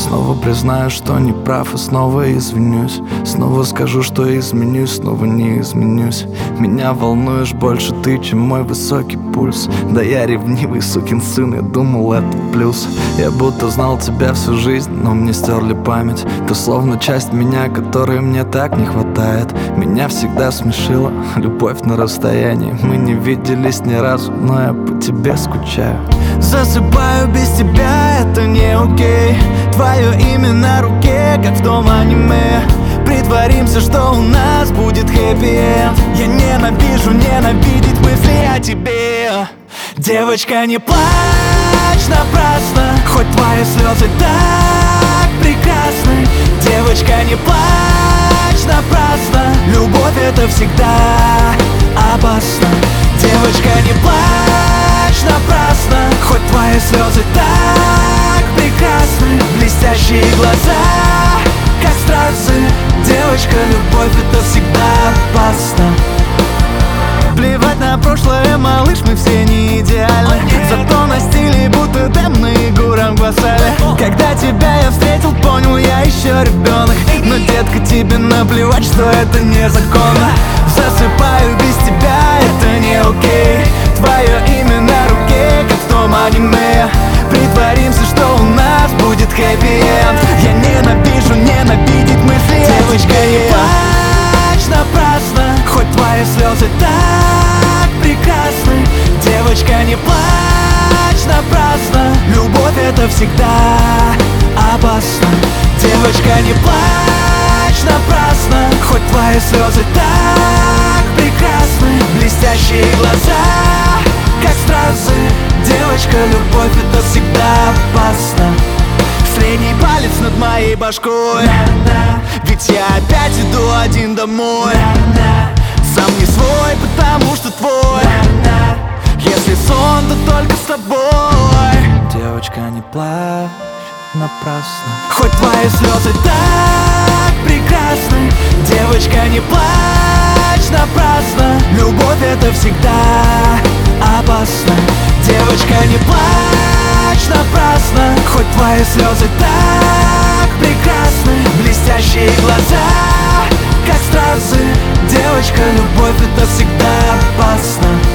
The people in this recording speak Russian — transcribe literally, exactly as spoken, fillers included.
Снова признаю, что не прав, и снова извинюсь. Снова скажу, что изменюсь, снова не изменюсь. Меня волнуешь больше ты, чем мой высокий пульс. Да я ревнивый сукин сын, я думал, это плюс. Я будто знал тебя всю жизнь, но мне стерли память. Ты словно часть меня, которой мне так не хватает. Меня всегда смешила любовь на расстоянии. Мы не виделись ни разу, но я по тебе скучаю. Засыпаю без тебя, это не окей. Твое имя на руке, как в том аниме. Притворимся, что у нас будет хэппи-энд. Я ненавижу ненавидеть мысли о тебе. Девочка, не плачь напрасно, хоть твои слезы так прекрасны. Девочка, не плачь напрасно, любовь это всегда опасно. Девочка, не плачь напрасно, хоть твои слезы так прекрасны. Блестящие глаза, как стразы. Девочка, любовь это всегда опасно. Плевать на прошлое, малыш, мы все не идеальны. Зато на стиле будто Дэм на Егора Гвасале. Когда тебя я встретил, понял, я еще ребенок. Но, детка, тебе наплевать, что это незаконно. Засыпаю без тебя, это не окей. Твое имя на руке, как в том аниме. Притворимся, что у нас будет хэппи-энд. Я ненавижу ненавидеть мысли. Девочка, не плачь напрасно, хоть твои слезы так прекрасны. Девочка, не плачь напрасно, любовь это всегда опасно. Девочка, не плачь напрасно, хоть твои слезы так прекрасны. Блестящие глаза, как стразы. Девочка, любовь это всегда опасно. Средний палец над моей башкой, ведь я опять иду один домой. Сам не свой, потому что твой. Если сон, то только с тобой. Девочка, не плачь напрасно, хоть твои слезы так прекрасны. Девочка, не плачь напрасно, любовь это всегда опасно. Девочка, не плачь напрасно, хоть твои слезы так прекрасны. Блестящие глаза, как стразы. Девочка, любовь это всегда опасно.